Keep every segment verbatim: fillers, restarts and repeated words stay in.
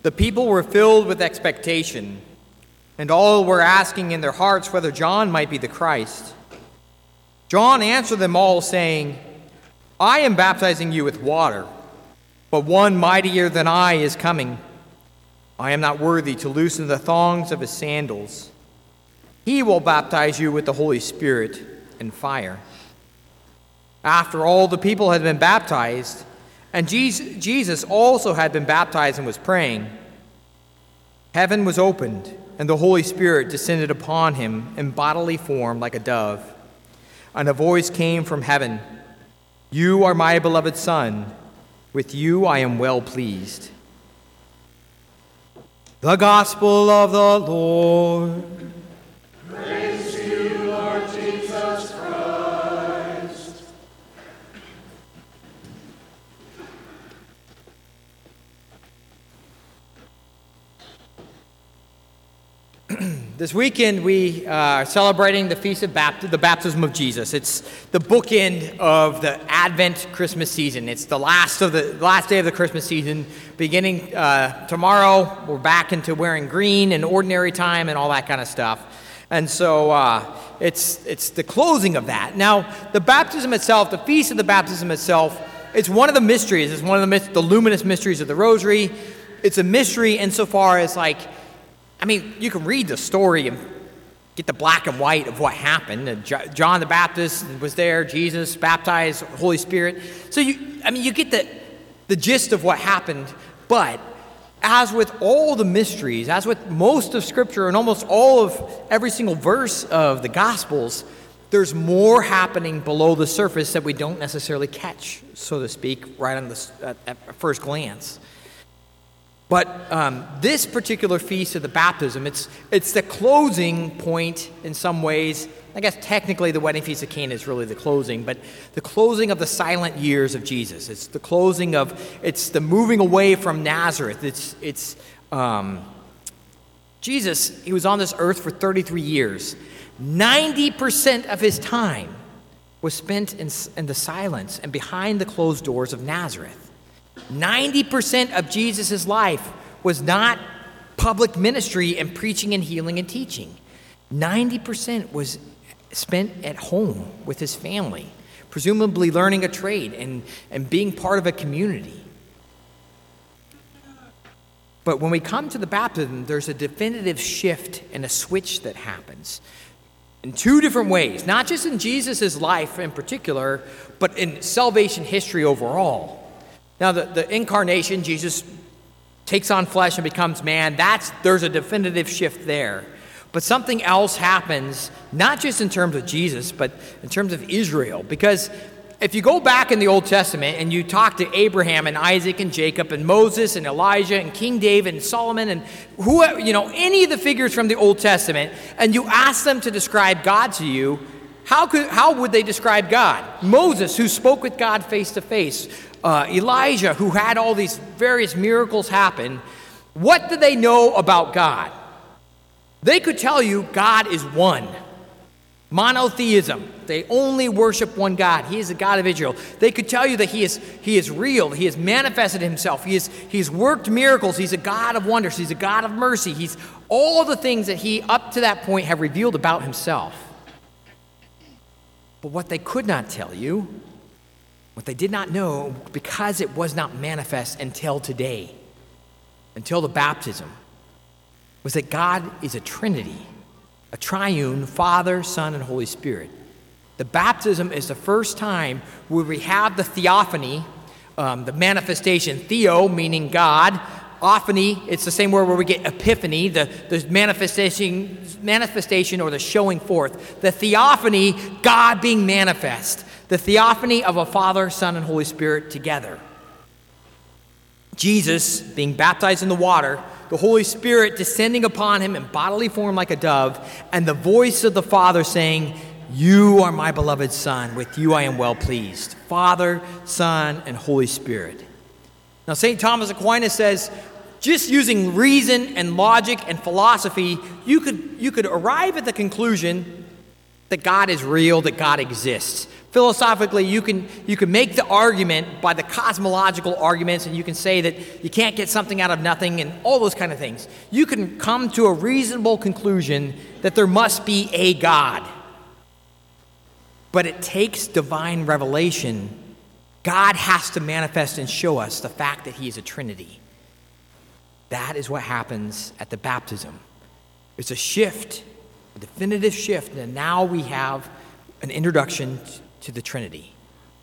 The people were filled with expectation, and all were asking in their hearts whether John might be the Christ. John answered them all, saying, I am baptizing you with water, but one mightier than I is coming. I am not worthy to loosen the thongs of his sandals. He will baptize you with the Holy Spirit and fire. After all the people had been baptized, and Jesus also had been baptized and was praying, heaven was opened, and the Holy Spirit descended upon him in bodily form like a dove. And a voice came from heaven, You are my beloved Son. With you I am well pleased. The Gospel of the Lord. Praise to you, Lord Jesus Christ. This weekend we uh, are celebrating the Feast of Bapt- the Baptism of Jesus. It's the bookend of the Advent Christmas season. It's the last of the last day of the Christmas season. Beginning uh, tomorrow, we're back into wearing green and ordinary time and all that kind of stuff. And so uh, it's it's the closing of that. Now, the baptism itself, the Feast of the Baptism itself, it's one of the mysteries. It's one of the, the luminous mysteries of the Rosary. It's a mystery insofar as, like, I mean, you can read the story and get the black and white of what happened. John the Baptist was there, Jesus baptized, Holy Spirit. So, you, I mean, you get the, the gist of what happened. But as with all the mysteries, as with most of Scripture and almost all of every single verse of the Gospels, there's more happening below the surface that we don't necessarily catch, so to speak, right on the, at, at first glance. But um, this particular feast of the baptism, it's it's the closing point in some ways. I guess technically the wedding feast of Cana is really the closing, but the closing of the silent years of Jesus. It's the closing of, it's the moving away from Nazareth. It's it's um, Jesus, he was on this earth for thirty-three years. ninety percent of his time was spent in, in the silence and behind the closed doors of Nazareth. ninety percent of Jesus' life was not public ministry and preaching and healing and teaching. ninety percent was spent at home with his family, presumably learning a trade and, and being part of a community. But when we come to the baptism, there's a definitive shift and a switch that happens in two different ways, not just in Jesus' life in particular, but in salvation history overall. Now, the, the incarnation, Jesus takes on flesh and becomes man, that's there's a definitive shift there. But something else happens, not just in terms of Jesus, but in terms of Israel. Because if you go back in the Old Testament and you talk to Abraham and Isaac and Jacob and Moses and Elijah and King David and Solomon and who, you know, any of the figures from the Old Testament, and you ask them to describe God to you, how could how would they describe God? Moses, who spoke with God face to face. Uh, Elijah, who had all these various miracles happen. What did they know about God? They could tell you God is one. Monotheism. They only worship one God. He is the God of Israel. They could tell you that he is he is real. He has manifested himself. He is he's worked miracles. He's a God of wonders. He's a God of mercy. He's all the things that he up to that point have revealed about himself. But what they could not tell you, what they did not know, because it was not manifest until today, until the baptism, was that God is a Trinity, a triune, Father, Son, and Holy Spirit. The baptism is the first time where we have the theophany, um, the manifestation, theo meaning God, ophany, it's the same word where we get epiphany, the, the manifestation, manifestation or the showing forth. The theophany, God being manifest. The theophany of a Father, Son, and Holy Spirit together. Jesus being baptized in the water, the Holy Spirit descending upon him in bodily form like a dove, and the voice of the Father saying, You are my beloved Son, with you I am well pleased. Father, Son, and Holy Spirit. Now, Saint Thomas Aquinas says, just using reason and logic and philosophy, you could, you could arrive at the conclusion that God is real, that God exists. Philosophically, you can, you can make the argument by the cosmological arguments, and you can say that you can't get something out of nothing and all those kind of things. You can come to a reasonable conclusion that there must be a God. But it takes divine revelation. God has to manifest and show us the fact that he is a Trinity. That is what happens at the baptism. There's a shift, a definitive shift, and now we have an introduction to the Trinity.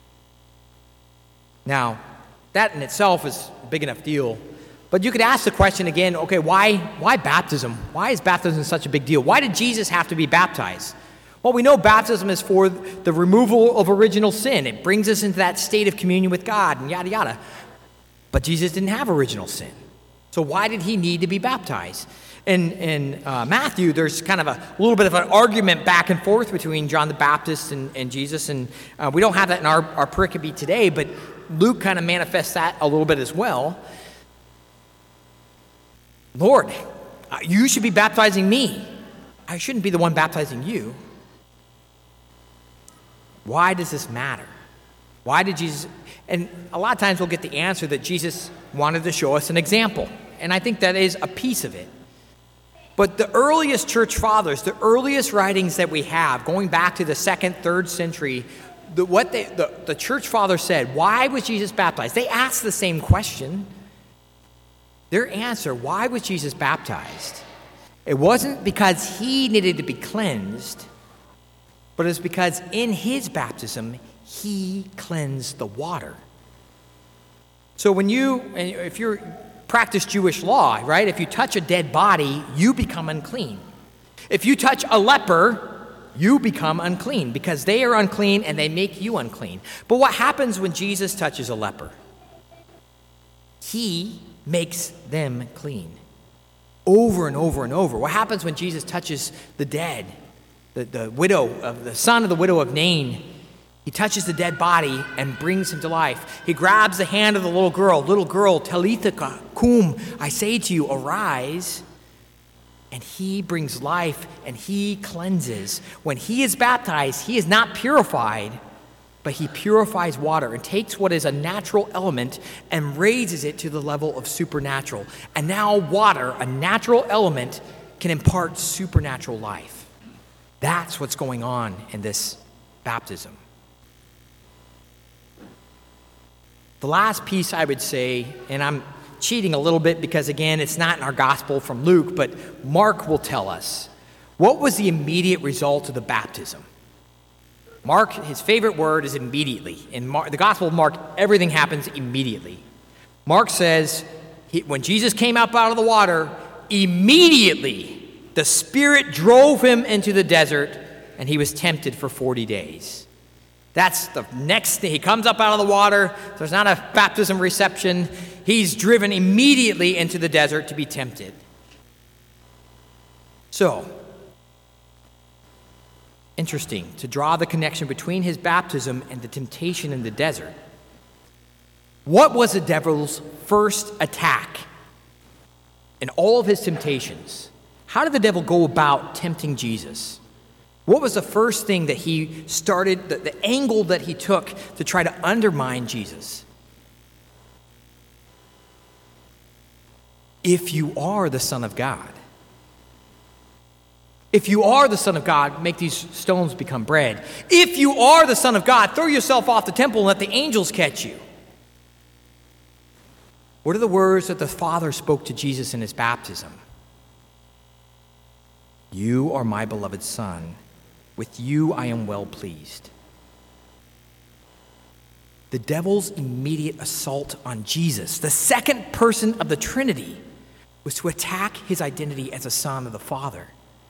Now, that in itself is a big enough deal. But you could ask the question again, okay, why, why baptism? Why is baptism such a big deal? Why did Jesus have to be baptized? Well, we know baptism is for the removal of original sin. It brings us into that state of communion with God and yada, yada. But Jesus didn't have original sin. So why did he need to be baptized? In, in uh, Matthew, there's kind of a little bit of an argument back and forth between John the Baptist and, and Jesus, and uh, we don't have that in our, our pericope today, but Luke kind of manifests that a little bit as well. Lord, uh, you should be baptizing me. I shouldn't be the one baptizing you. Why does this matter? Why did Jesus... And a lot of times we'll get the answer that Jesus wanted to show us an example, and I think that is a piece of it. But the earliest church fathers, the earliest writings that we have, going back to the second, third century, the, what they, the, the church fathers said, why was Jesus baptized? They asked the same question. Their answer, why was Jesus baptized? It wasn't because he needed to be cleansed, but it's because in his baptism, he cleansed the water. So when you, if you're practice Jewish law, right? If you touch a dead body, you become unclean. If you touch a leper, you become unclean because they are unclean and they make you unclean. But what happens when Jesus touches a leper? He makes them clean. Over and over and over. What happens when Jesus touches the dead? The, the widow of the son of the widow of Nain. He touches the dead body and brings him to life. He grabs the hand of the little girl. Little girl, Talitha cum, I say to you, arise. And he brings life and he cleanses. When he is baptized, he is not purified, but he purifies water and takes what is a natural element and raises it to the level of supernatural. And now water, a natural element, can impart supernatural life. That's what's going on in this baptism. The last piece I would say, and I'm cheating a little bit because, again, it's not in our gospel from Luke, but Mark will tell us. What was the immediate result of the baptism? Mark, his favorite word is immediately. In Mark, the Gospel of Mark, everything happens immediately. Mark says, he, when Jesus came up out of the water, immediately the Spirit drove him into the desert, and he was tempted for forty days. That's the next thing. He comes up out of the water. There's not a baptism reception. He's driven immediately into the desert to be tempted. So, interesting to draw the connection between his baptism and the temptation in the desert. What was the devil's first attack in all of his temptations? How did the devil go about tempting Jesus? What was the first thing that he started, the, the angle that he took to try to undermine Jesus? If you are the Son of God. If you are the Son of God, make these stones become bread. If you are the Son of God, throw yourself off the temple and let the angels catch you. What are the words that the Father spoke to Jesus in his baptism? You are my beloved Son. With you I am well pleased. The devil's immediate assault on Jesus, the second person of the Trinity, was to attack his identity as a son of the Father.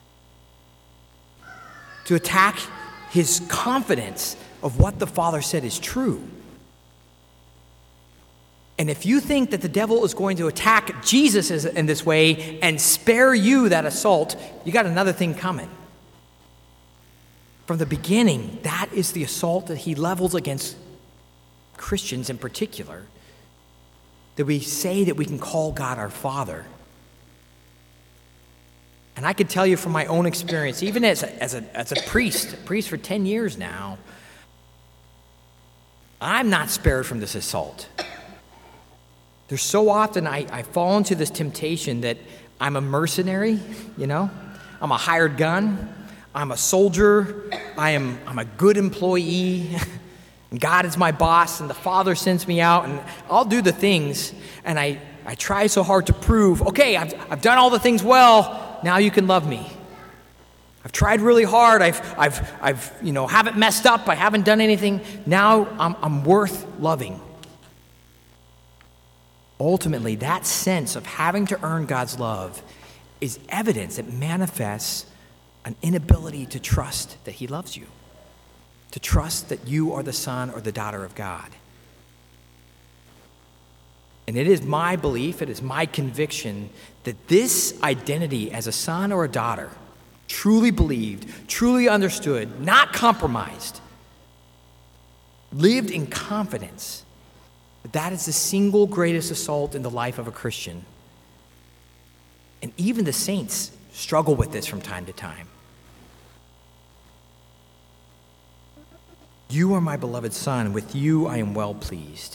To attack his confidence of what the Father said is true. And if you think that the devil is going to attack Jesus in this way and spare you that assault, you got another thing coming. From the beginning, that is the assault that he levels against Christians in particular, that we say that we can call God our Father. And I can tell you from my own experience, even as a, as a, as a priest, a priest for ten years now, I'm not spared from this assault. There's so often I, I fall into this temptation that I'm a mercenary, you know? I'm a hired gun. I'm a soldier. I am, I'm a good employee. And God is my boss, and the Father sends me out, and I'll do the things, and I, I try so hard to prove, okay, I've, I've done all the things well, now you can love me. I've tried really hard, I've, I've, I've, you know, haven't messed up, I haven't done anything, now I'm, I'm worth loving. Ultimately, that sense of having to earn God's love is evidence that manifests an inability to trust that he loves you, to trust that you are the son or the daughter of God. And it is my belief, it is my conviction that this identity as a son or a daughter, truly believed, truly understood, not compromised, lived in confidence, that that is the single greatest assault in the life of a Christian. And even the saints struggle with this from time to time. You are my beloved son, with you I am well pleased.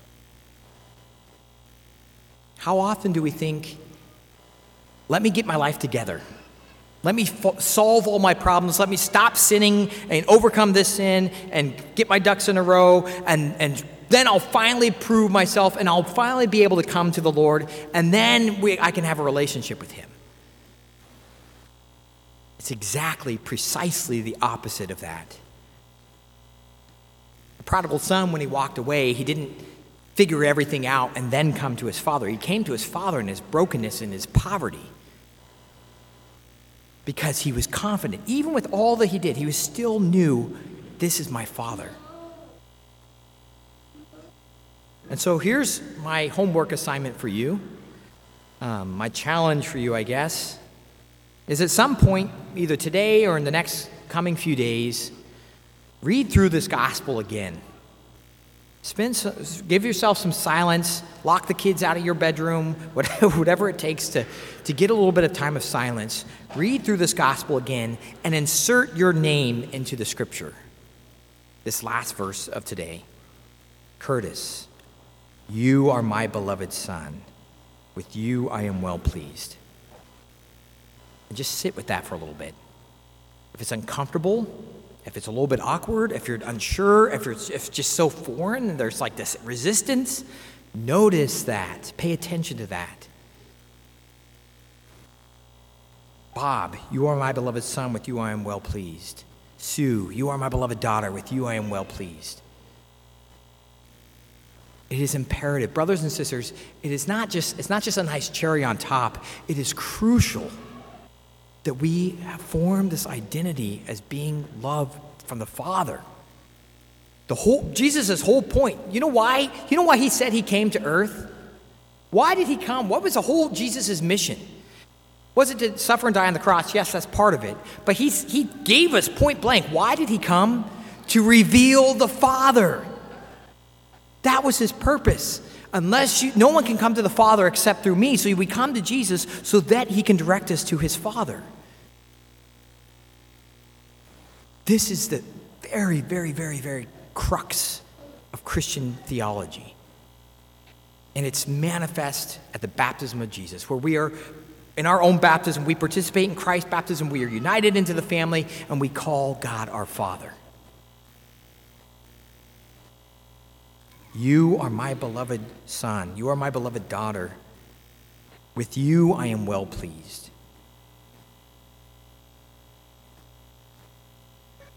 How often do we think, let me get my life together. Let me fo- solve all my problems. Let me stop sinning and overcome this sin and get my ducks in a row. And, and then I'll finally prove myself and I'll finally be able to come to the Lord. And then we, I can have a relationship with him. It's exactly, precisely the opposite of that. The prodigal son, when he walked away, he didn't figure everything out and then come to his father. He came to his father in his brokenness and his poverty because he was confident. Even with all that he did, he was still knew, this is my father. And so here's my homework assignment for you, um, my challenge for you, I guess, is at some point, either today or in the next coming few days, read through this gospel again. Spend some, give yourself some silence, lock the kids out of your bedroom, whatever, whatever it takes to, to get a little bit of time of silence. Read through this gospel again and insert your name into the scripture. This last verse of today. Curtis, you are my beloved son. With you I am well pleased. And just sit with that for a little bit. If it's uncomfortable, if it's a little bit awkward, if you're unsure, if it's, if it's just so foreign and there's like this resistance, notice that. Pay attention to that. Bob, you are my beloved son. With you I am well pleased. Sue, you are my beloved daughter. With you I am well pleased. It is imperative. Brothers and sisters, it is not just, it's not just a nice cherry on top. It is crucial that we have formed this identity as being loved from the Father. The whole Jesus' whole point. You know why? You know why he said he came to earth? Why did he come? What was the whole Jesus' mission? Was it to suffer and die on the cross? Yes, that's part of it. But he's, he gave us point blank. Why did he come? To reveal the Father. That was his purpose. Unless you, no one can come to the Father except through me. So we come to Jesus so that he can direct us to his Father. This is the very, very, very, very crux of Christian theology. And it's manifest at the baptism of Jesus, where we are, in our own baptism, we participate in Christ's baptism, we are united into the family, and we call God our Father. You are my beloved son. You are my beloved daughter. With you I am well pleased.